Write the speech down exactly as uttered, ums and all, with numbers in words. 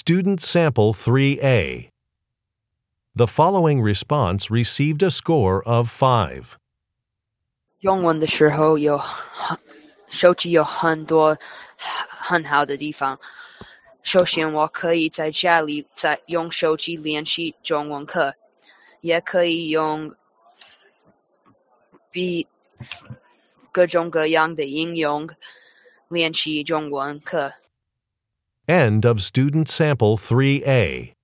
Student Sample three A. The following response received a score of five. 用文的时候有很手机有很多很好的地方。首先，我可以在家里在用手机练习中文课，也可以用比各种各样的应用练习中文课。 End of Student Sample three A.